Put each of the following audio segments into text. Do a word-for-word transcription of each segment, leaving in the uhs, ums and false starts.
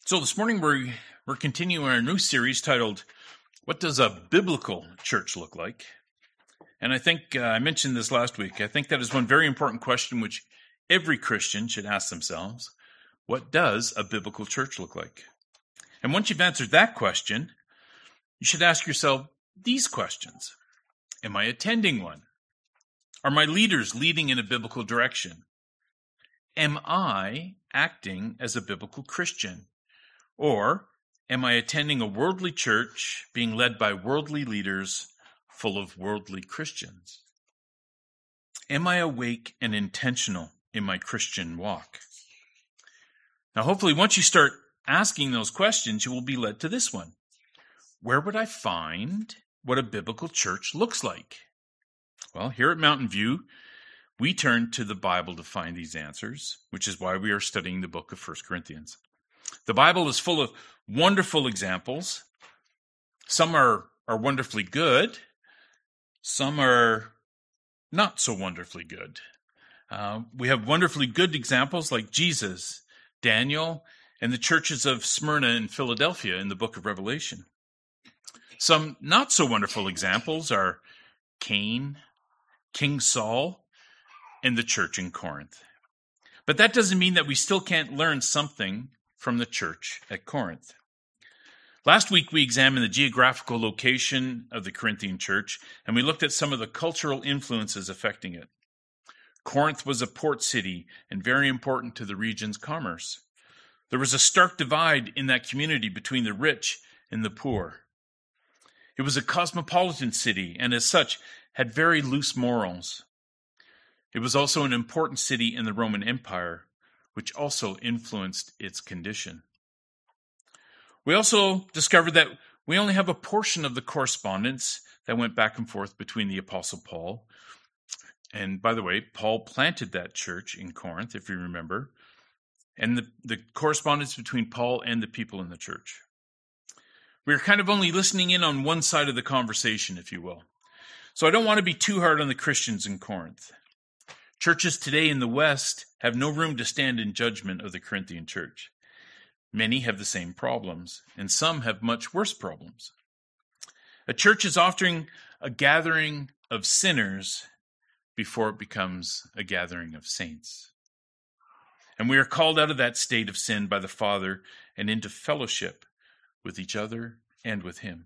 So this morning we're, we're continuing our new series titled, What Does a Biblical Church Look Like? And I think, uh, I mentioned this last week, I think that is one very important question which every Christian should ask themselves. What does a biblical church look like? And once you've answered that question, you should ask yourself these questions. Am I attending one? Are my leaders leading in a biblical direction? Am I acting as a biblical Christian? Or am I attending a worldly church being led by worldly leaders full of worldly Christians? Am I awake and intentional in my Christian walk? Now, hopefully, once you start asking those questions, you will be led to this one. Where would I find what a biblical church looks like? Well, here at Mountain View, we turn to the Bible to find these answers, which is why we are studying the book of First Corinthians. The Bible is full of wonderful examples. Some are, are wonderfully good. Some are not so wonderfully good. Uh, we have wonderfully good examples like Jesus, Daniel, and the churches of Smyrna and Philadelphia in the book of Revelation. Some not so wonderful examples are Cain, King Saul, and the church in Corinth. But that doesn't mean that we still can't learn something from the church at Corinth. Last week, we examined the geographical location of the Corinthian church, and we looked at some of the cultural influences affecting it. Corinth was a port city and very important to the region's commerce. There was a stark divide in that community between the rich and the poor. It was a cosmopolitan city, and as such, had very loose morals. It was also an important city in the Roman Empire, which also influenced its condition. We also discovered that we only have a portion of the correspondence that went back and forth between the Apostle Paul. And by the way, Paul planted that church in Corinth, if you remember, and the, the correspondence between Paul and the people in the church. We are kind of only listening in on one side of the conversation, if you will. So I don't want to be too hard on the Christians in Corinth. Churches today in the West have no room to stand in judgment of the Corinthian church. Many have the same problems, and some have much worse problems. A church is often a gathering of sinners before it becomes a gathering of saints. And we are called out of that state of sin by the Father and into fellowship with each other and with Him.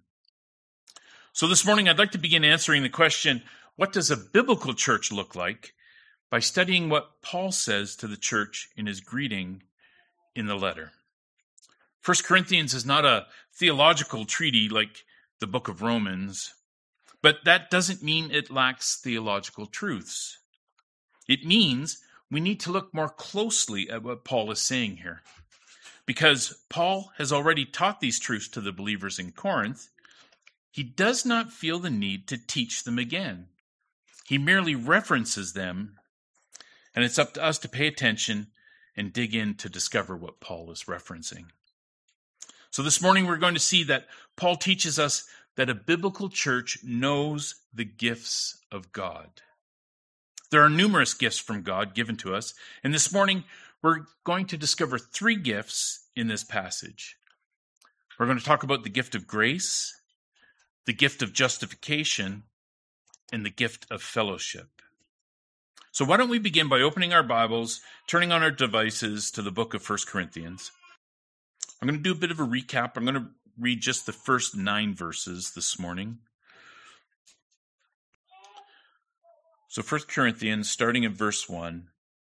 So this morning, I'd like to begin answering the question, what does a biblical church look like? By studying what Paul says to the church in his greeting in the letter. First Corinthians is not a theological treatise like the book of Romans, but that doesn't mean it lacks theological truths. It means we need to look more closely at what Paul is saying here. Because Paul has already taught these truths to the believers in Corinth, he does not feel the need to teach them again. He merely references them. And it's up to us to pay attention and dig in to discover what Paul is referencing. So this morning we're going to see that Paul teaches us that a biblical church knows the gifts of God. There are numerous gifts from God given to us, and this morning we're going to discover three gifts in this passage. We're going to talk about the gift of grace, the gift of justification, and the gift of fellowship. So why don't we begin by opening our Bibles, turning on our devices to the book of First Corinthians. I'm going to do a bit of a recap. I'm going to read just the first nine verses this morning. So First Corinthians, starting at verse one.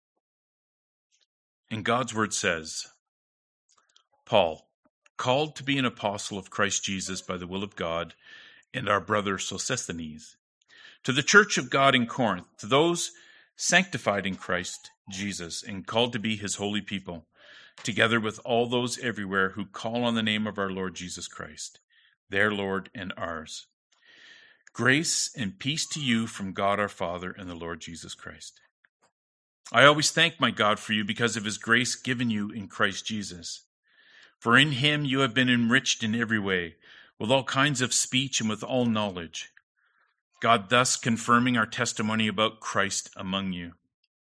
And God's word says, Paul, called to be an apostle of Christ Jesus by the will of God, and our brother Sosthenes, to the church of God in Corinth, to those sanctified in Christ Jesus and called to be his holy people, together with all those everywhere who call on the name of our Lord Jesus Christ, their Lord and ours. Grace and peace to you from God our Father and the Lord Jesus Christ. I always thank my God for you because of his grace given you in Christ Jesus. For in him you have been enriched in every way, with all kinds of speech and with all knowledge, God thus confirming our testimony about Christ among you.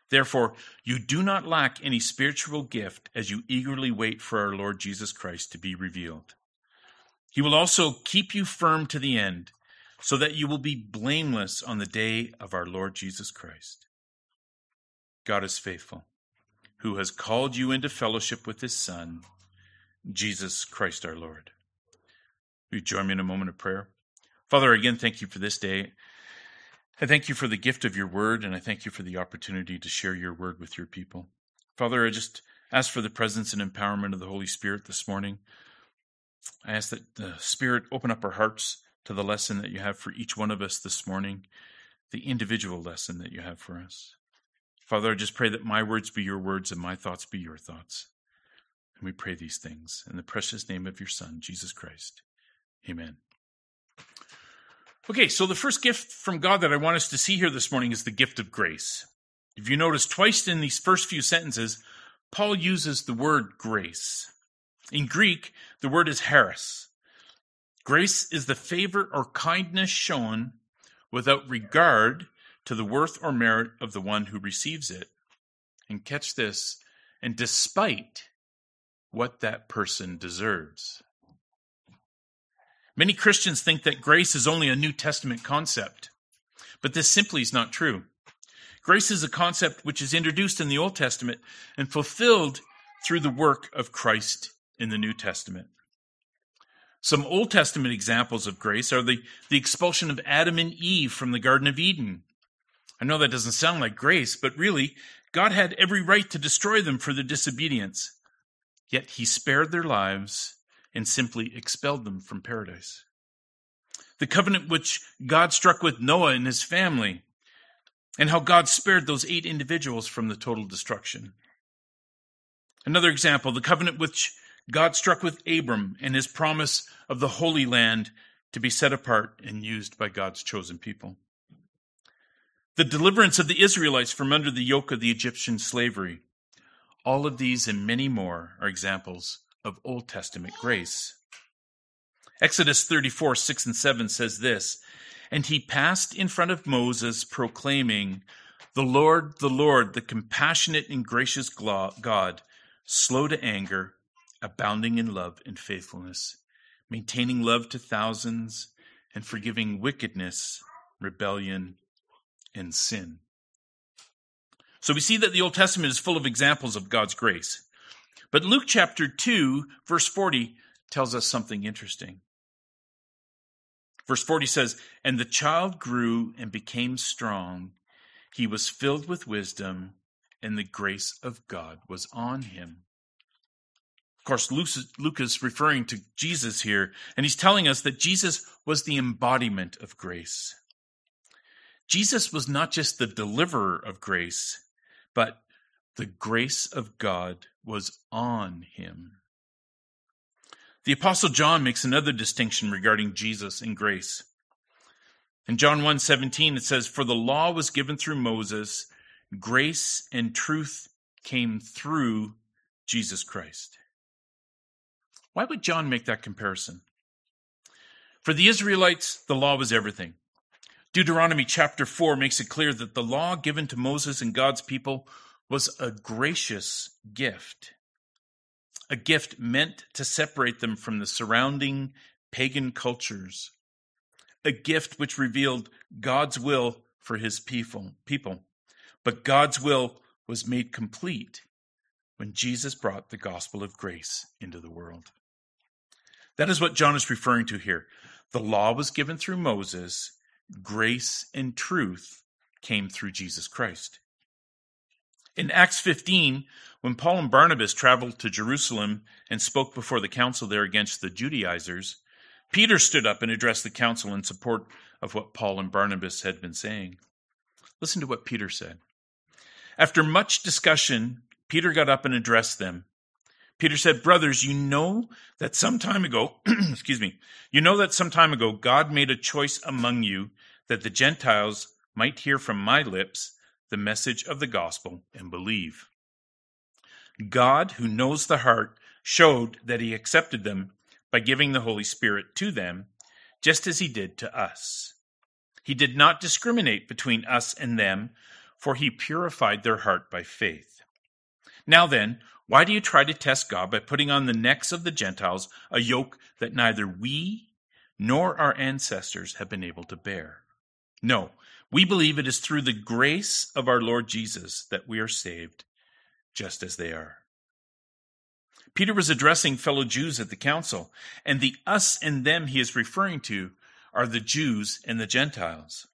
Therefore, you do not lack any spiritual gift as you eagerly wait for our Lord Jesus Christ to be revealed. He will also keep you firm to the end, so that you will be blameless on the day of our Lord Jesus Christ. God is faithful, who has called you into fellowship with his Son, Jesus Christ our Lord. Will you join me in a moment of prayer? Father, again, thank you for this day. I thank you for the gift of your word, and I thank you for the opportunity to share your word with your people. Father, I just ask for the presence and empowerment of the Holy Spirit this morning. I ask that the Spirit open up our hearts to the lesson that you have for each one of us this morning, the individual lesson that you have for us. Father, I just pray that my words be your words and my thoughts be your thoughts. And we pray these things in the precious name of your Son, Jesus Christ. Amen. Okay, so the first gift from God that I want us to see here this morning is the gift of grace. If you notice, twice in these first few sentences, Paul uses the word grace. In Greek, the word is charis. Grace is the favor or kindness shown without regard to the worth or merit of the one who receives it. And catch this, and despite what that person deserves. Many Christians think that grace is only a New Testament concept, but this simply is not true. Grace is a concept which is introduced in the Old Testament and fulfilled through the work of Christ in the New Testament. Some Old Testament examples of grace are the, the expulsion of Adam and Eve from the Garden of Eden. I know that doesn't sound like grace, but really, God had every right to destroy them for their disobedience. Yet he spared their lives and simply expelled them from paradise. The covenant which God struck with Noah and his family, and how God spared those eight individuals from the total destruction. Another example, the covenant which God struck with Abram and his promise of the Holy Land to be set apart and used by God's chosen people. The deliverance of the Israelites from under the yoke of the Egyptian slavery. All of these and many more are examples of Old Testament grace. Exodus thirty-four, six and seven says this, "And he passed in front of Moses, proclaiming, 'The Lord, the Lord, the compassionate and gracious God, slow to anger, abounding in love and faithfulness, maintaining love to thousands, and forgiving wickedness, rebellion, and sin.'" So we see that the Old Testament is full of examples of God's grace. But Luke chapter two, verse forty, tells us something interesting. Verse forty says, "And the child grew and became strong. He was filled with wisdom, and the grace of God was on him." Of course, Luke is referring to Jesus here, and he's telling us that Jesus was the embodiment of grace. Jesus was not just the deliverer of grace, but the grace of God was on him. The Apostle John makes another distinction regarding Jesus and grace. In John one seventeen, it says, "For the law was given through Moses, grace and truth came through Jesus Christ." Why would John make that comparison? For the Israelites, the law was everything. Deuteronomy chapter four makes it clear that the law given to Moses and God's people was a gracious gift. A gift meant to separate them from the surrounding pagan cultures. A gift which revealed God's will for his people. But God's will was made complete when Jesus brought the gospel of grace into the world. That is what John is referring to here. The law was given through Moses. Grace and truth came through Jesus Christ. In Acts fifteen, when Paul and Barnabas traveled to Jerusalem and spoke before the council there against the Judaizers, Peter stood up and addressed the council in support of what Paul and Barnabas had been saying. Listen to what Peter said. After much discussion, Peter got up and addressed them. Peter said, "Brothers, you know that some time ago, excuse me, you know that some time ago God made a choice among you that the Gentiles might hear from my lips the message of the gospel and believe. God, who knows the heart, showed that he accepted them by giving the Holy Spirit to them, just as he did to us. He did not discriminate between us and them, for he purified their heart by faith. Now then, why do you try to test God by putting on the necks of the Gentiles a yoke that neither we nor our ancestors have been able to bear? No, we believe it is through the grace of our Lord Jesus that we are saved, just as they are. Peter was addressing fellow Jews at the council, and the us and them he is referring to are the Jews and the Gentiles.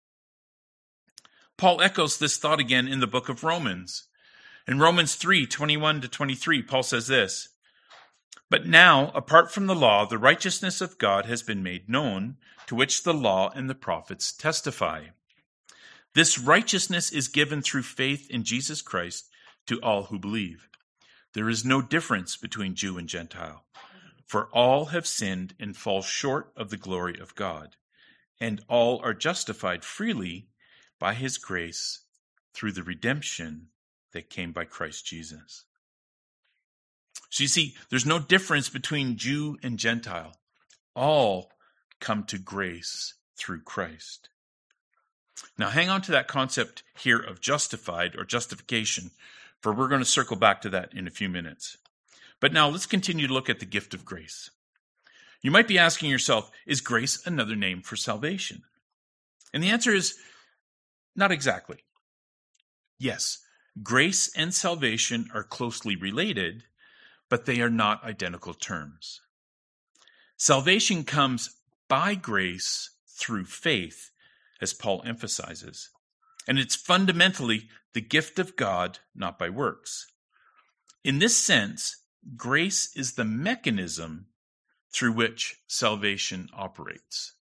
Paul echoes this thought again in the book of Romans. In Romans three, twenty-one to twenty-three, Paul says this, "But now, apart from the law, the righteousness of God has been made known, to which the law and the prophets testify. This righteousness is given through faith in Jesus Christ to all who believe. There is no difference between Jew and Gentile, for all have sinned and fall short of the glory of God, and all are justified freely by his grace through the redemption that came by Christ Jesus." So you see, there's no difference between Jew and Gentile. All come to grace through Christ. Now hang on to that concept here of justified or justification, for we're going to circle back to that in a few minutes. But now let's continue to look at the gift of grace. You might be asking yourself, is grace another name for salvation? And the answer is not exactly. Yes, grace and salvation are closely related, but they are not identical terms. Salvation comes by grace through faith, as Paul emphasizes. And it's fundamentally the gift of God, not by works. In this sense, grace is the mechanism through which salvation operates.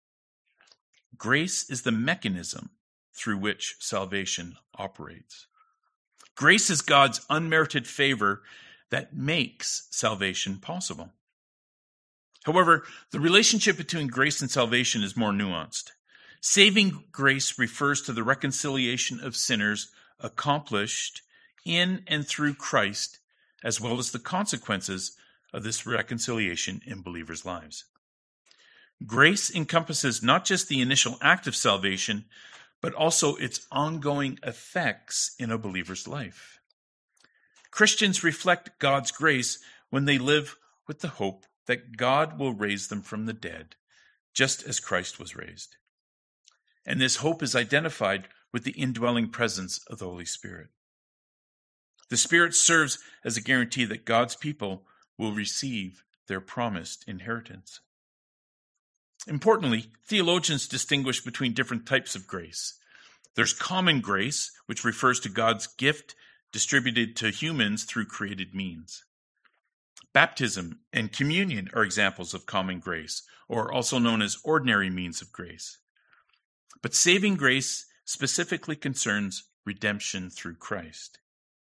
Grace is the mechanism through which salvation operates. Grace is God's unmerited favor that makes salvation possible. However, the relationship between grace and salvation is more nuanced. Saving grace refers to the reconciliation of sinners accomplished in and through Christ, as well as the consequences of this reconciliation in believers' lives. Grace encompasses not just the initial act of salvation, but also its ongoing effects in a believer's life. Christians reflect God's grace when they live with the hope that God will raise them from the dead, just as Christ was raised. And this hope is identified with the indwelling presence of the Holy Spirit. The Spirit serves as a guarantee that God's people will receive their promised inheritance. Importantly, theologians distinguish between different types of grace. There's common grace, which refers to God's gift distributed to humans through created means. Baptism and communion are examples of common grace, or also known as ordinary means of grace. But saving grace specifically concerns redemption through Christ.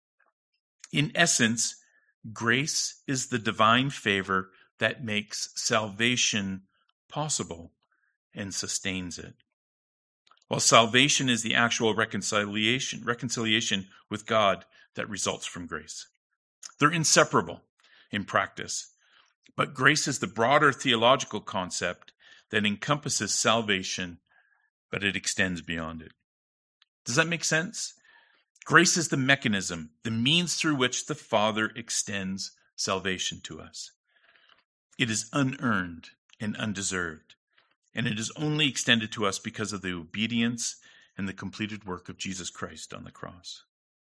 In essence, grace is the divine favor that makes salvation possible and sustains it, while salvation is the actual reconciliation, reconciliation with God that results from grace. They're inseparable in practice, but grace is the broader theological concept that encompasses salvation, but it extends beyond it. Does that make sense? Grace is the mechanism, the means through which the Father extends salvation to us. It is unearned and undeserved, and it is only extended to us because of the obedience and the completed work of Jesus Christ on the cross.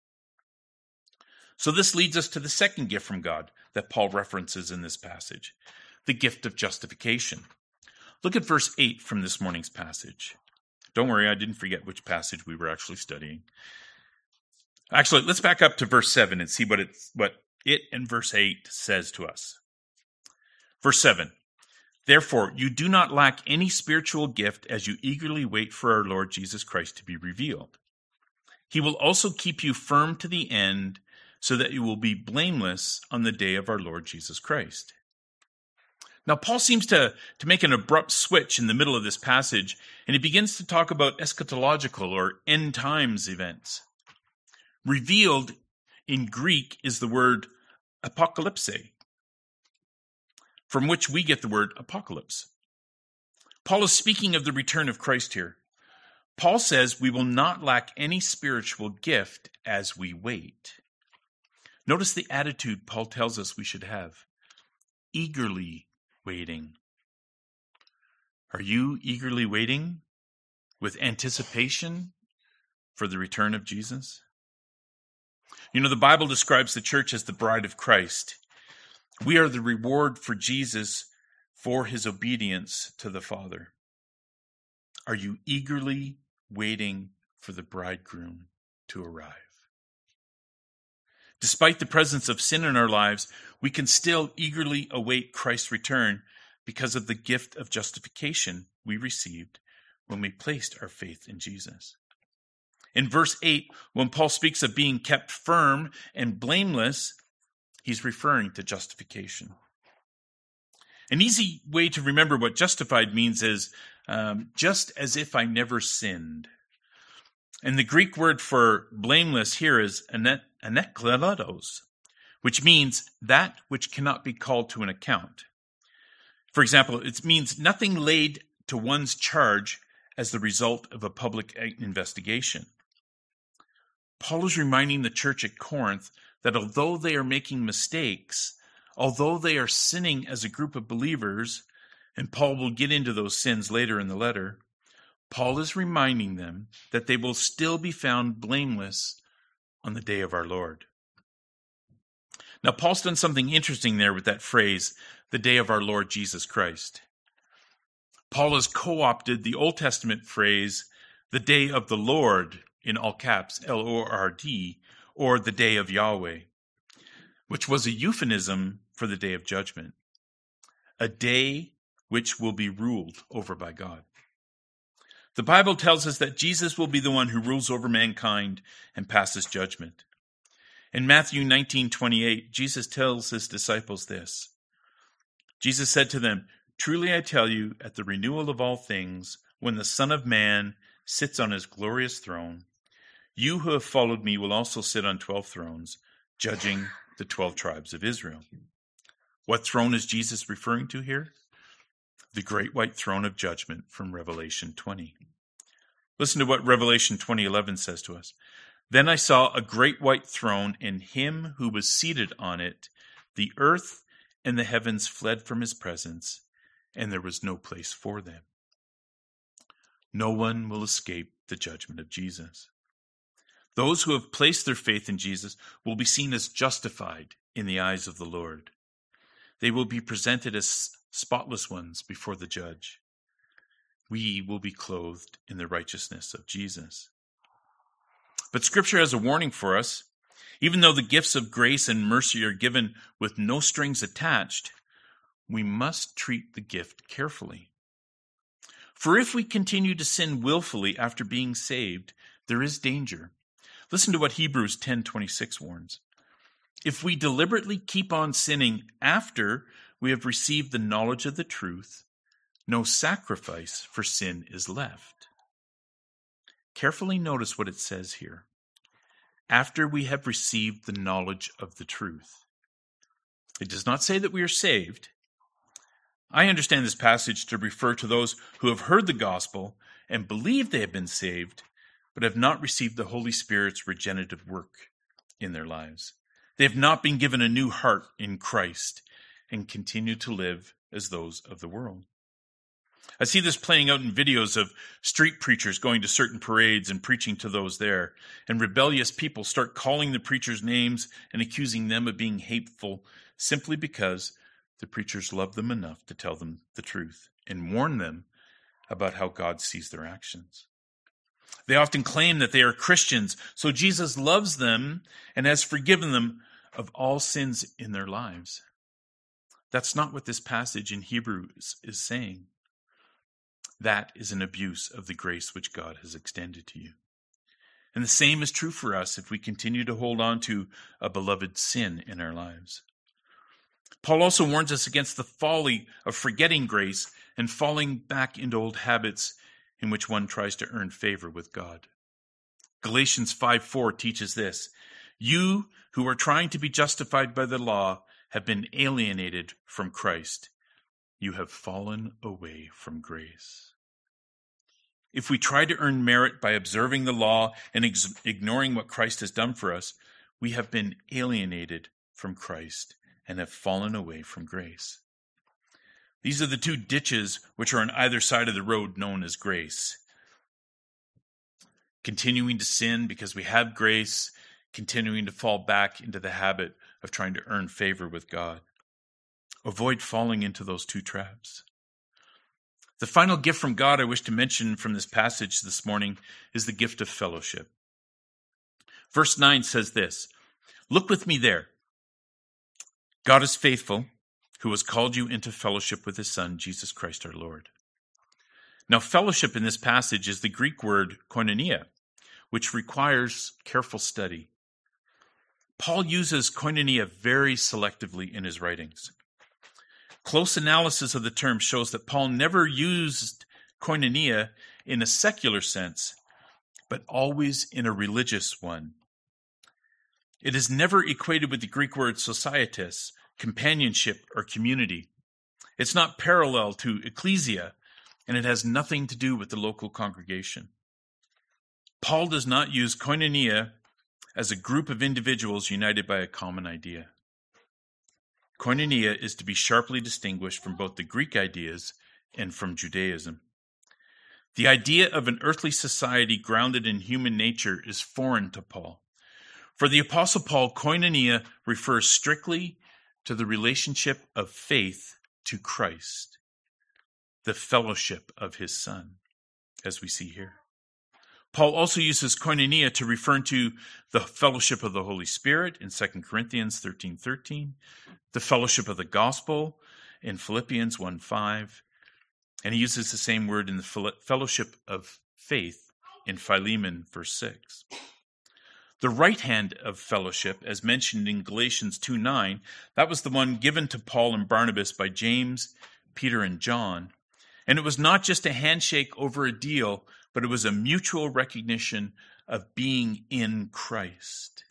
So this leads us to the second gift from God that Paul references in this passage, the gift of justification. Look at verse eight from this morning's passage. Don't worry, I didn't forget which passage we were actually studying. Actually, let's back up to verse seven and see what it, what it and verse eight says to us. Verse seven, "Therefore, you do not lack any spiritual gift as you eagerly wait for our Lord Jesus Christ to be revealed. He will also keep you firm to the end, so that you will be blameless on the day of our Lord Jesus Christ." Now, Paul seems to, to make an abrupt switch in the middle of this passage, and he begins to talk about eschatological or end times events. Revealed in Greek is the word apocalypse, from which we get the word apocalypse. Paul is speaking of the return of Christ here. Paul says we will not lack any spiritual gift as we wait. Notice the attitude Paul tells us we should have. Eagerly waiting. Are you eagerly waiting with anticipation for the return of Jesus? You know, the Bible describes the church as the bride of Christ. We are the reward for Jesus for his obedience to the Father. Are you eagerly waiting for the bridegroom to arrive? Despite the presence of sin in our lives, we can still eagerly await Christ's return because of the gift of justification we received when we placed our faith in Jesus. In verse eight, when Paul speaks of being kept firm and blameless, he's referring to justification. An easy way to remember what justified means is um, just as if I never sinned. And the Greek word for blameless here is anet, anekletos, which means that which cannot be called to an account. For example, it means nothing laid to one's charge as the result of a public investigation. Paul is reminding the church at Corinth that although they are making mistakes, although they are sinning as a group of believers, and Paul will get into those sins later in the letter, Paul is reminding them that they will still be found blameless on the day of our Lord. Now, Paul's done something interesting there with that phrase, the day of our Lord Jesus Christ. Paul has co-opted the Old Testament phrase, the day of the Lord, in all caps, L O R D, or the day of Yahweh, which was a euphemism for the day of judgment, a day which will be ruled over by God. The Bible tells us that Jesus will be the one who rules over mankind and passes judgment. In Matthew nineteen twenty-eight, Jesus tells his disciples this. Jesus said to them, "Truly I tell you, at the renewal of all things, when the Son of Man sits on his glorious throne, you who have followed me will also sit on twelve thrones, judging the twelve tribes of Israel." What throne is Jesus referring to here? The great white throne of judgment from Revelation twenty. Listen to what Revelation twenty eleven says to us. "Then I saw a great white throne and him who was seated on it. The earth and the heavens fled from his presence, and there was no place for them." No one will escape the judgment of Jesus. Those who have placed their faith in Jesus will be seen as justified in the eyes of the Lord. They will be presented as spotless ones before the judge. We will be clothed in the righteousness of Jesus. But Scripture has a warning for us. Even though the gifts of grace and mercy are given with no strings attached, we must treat the gift carefully. For if we continue to sin willfully after being saved, there is danger. Listen to what Hebrews ten twenty-six warns. If we deliberately keep on sinning after we have received the knowledge of the truth, no sacrifice for sin is left. Carefully notice what it says here. After we have received the knowledge of the truth. It does not say that we are saved. I understand this passage to refer to those who have heard the gospel and believe they have been saved, but have not received the Holy Spirit's regenerative work in their lives. They have not been given a new heart in Christ and continue to live as those of the world. I see this playing out in videos of street preachers going to certain parades and preaching to those there, and rebellious people start calling the preachers names and accusing them of being hateful simply because the preachers love them enough to tell them the truth and warn them about how God sees their actions. They often claim that they are Christians, so Jesus loves them and has forgiven them of all sins in their lives. That's not what this passage in Hebrews is saying. That is an abuse of the grace which God has extended to you. And the same is true for us if we continue to hold on to a beloved sin in our lives. Paul also warns us against the folly of forgetting grace and falling back into old habits in which one tries to earn favor with God. Galatians five four teaches this, "You who are trying to be justified by the law have been alienated from Christ. You have fallen away from grace." If we try to earn merit by observing the law and ex- ignoring what Christ has done for us, we have been alienated from Christ and have fallen away from grace. These are the two ditches which are on either side of the road known as grace. Continuing to sin because we have grace, continuing to fall back into the habit of trying to earn favor with God. Avoid falling into those two traps. The final gift from God I wish to mention from this passage this morning is the gift of fellowship. Verse nine says this, "Look with me there. God is faithful, who has called you into fellowship with his Son, Jesus Christ our Lord." Now, fellowship in this passage is the Greek word koinonia, which requires careful study. Paul uses koinonia very selectively in his writings. Close analysis of the term shows that Paul never used koinonia in a secular sense, but always in a religious one. It is never equated with the Greek word societas, companionship or community. It's not parallel to ecclesia, and it has nothing to do with the local congregation. Paul does not use koinonia as a group of individuals united by a common idea. Koinonia is to be sharply distinguished from both the Greek ideas and from Judaism. The idea of an earthly society grounded in human nature is foreign to Paul. For the Apostle Paul, koinonia refers strictly to the relationship of faith to Christ, the fellowship of his Son, as we see here. Paul also uses koinonia to refer to the fellowship of the Holy Spirit in Second Corinthians thirteen thirteen, the fellowship of the gospel in Philippians one five, and he uses the same word in the fellowship of faith in Philemon verse six. The right hand of fellowship, as mentioned in Galatians two nine, that was the one given to Paul and Barnabas by James, Peter, and John. And it was not just a handshake over a deal, but it was a mutual recognition of being in Christ.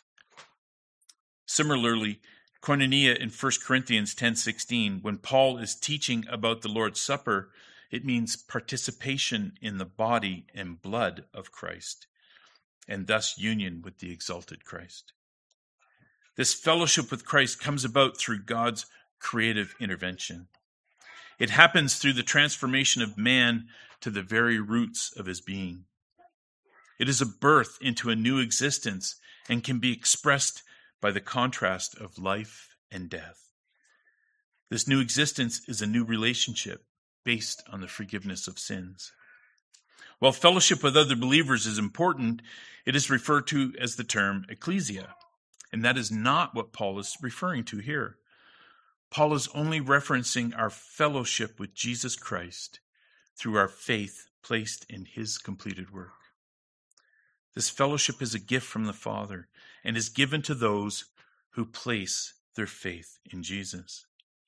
Similarly, koinonia in First Corinthians ten sixteen, when Paul is teaching about the Lord's Supper, it means participation in the body and blood of Christ, and thus union with the exalted Christ. This fellowship with Christ comes about through God's creative intervention. It happens through the transformation of man to the very roots of his being. It is a birth into a new existence and can be expressed by the contrast of life and death. This new existence is a new relationship based on the forgiveness of sins. While fellowship with other believers is important, it is referred to as the term ecclesia, and that is not what Paul is referring to here. Paul is only referencing our fellowship with Jesus Christ through our faith placed in his completed work. This fellowship is a gift from the Father and is given to those who place their faith in Jesus.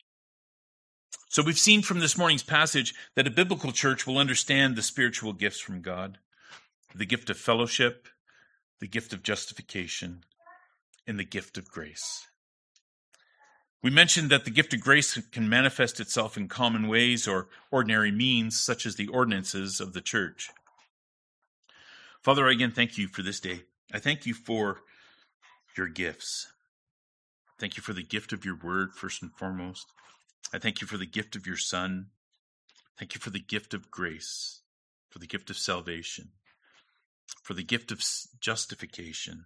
So we've seen from this morning's passage that a biblical church will understand the spiritual gifts from God, the gift of fellowship, the gift of justification, and the gift of grace. We mentioned that the gift of grace can manifest itself in common ways or ordinary means, such as the ordinances of the church. Father, I again thank you for this day. I thank you for your gifts. Thank you for the gift of your word, first and foremost. I thank you for the gift of your Son. Thank you for the gift of grace, for the gift of salvation, for the gift of justification,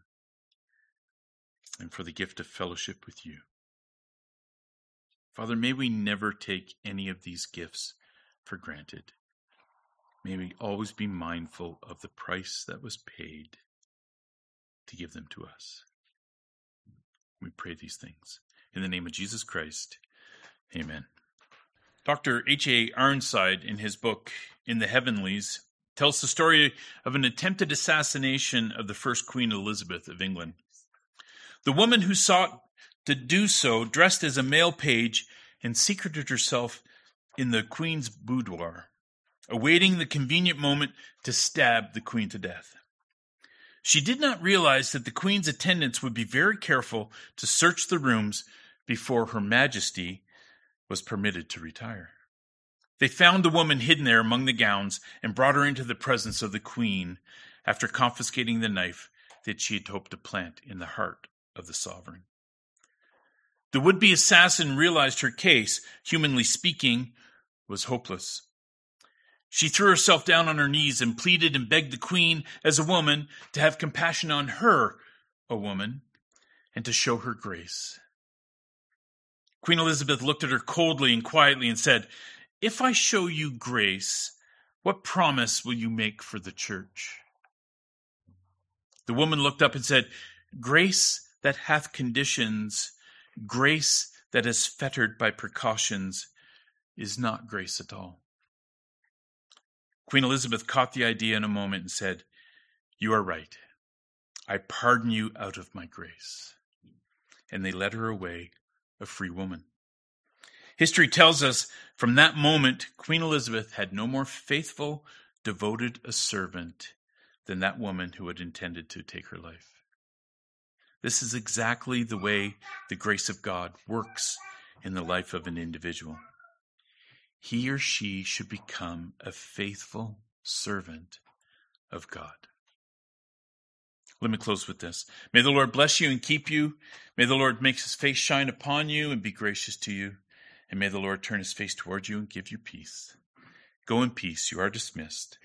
and for the gift of fellowship with you. Father, may we never take any of these gifts for granted. May we always be mindful of the price that was paid to give them to us. We pray these things in the name of Jesus Christ. Amen. Doctor H A Arnside, in his book, In the Heavenlies, tells the story of an attempted assassination of the first Queen Elizabeth of England. The woman who sought to do so, dressed as a male page, and secreted herself in the Queen's boudoir, awaiting the convenient moment to stab the Queen to death. She did not realize that the Queen's attendants would be very careful to search the rooms before Her Majesty was permitted to retire. They found the woman hidden there among the gowns and brought her into the presence of the queen after confiscating the knife that she had hoped to plant in the heart of the sovereign. The would-be assassin realized her case, humanly speaking, was hopeless. She threw herself down on her knees and pleaded and begged the queen, as a woman, to have compassion on her, a woman, and to show her grace. Queen Elizabeth looked at her coldly and quietly and said, "If I show you grace, what promise will you make for the church?" The woman looked up and said, "Grace that hath conditions, grace that is fettered by precautions, is not grace at all." Queen Elizabeth caught the idea in a moment and said, "You are right. I pardon you out of my grace." And they led her away, a free woman. History tells us from that moment, Queen Elizabeth had no more faithful, devoted a servant than that woman who had intended to take her life. This is exactly the way the grace of God works in the life of an individual. He or she should become a faithful servant of God. Let me close with this. May the Lord bless you and keep you. May the Lord make his face shine upon you and be gracious to you. And may the Lord turn his face toward you and give you peace. Go in peace. You are dismissed.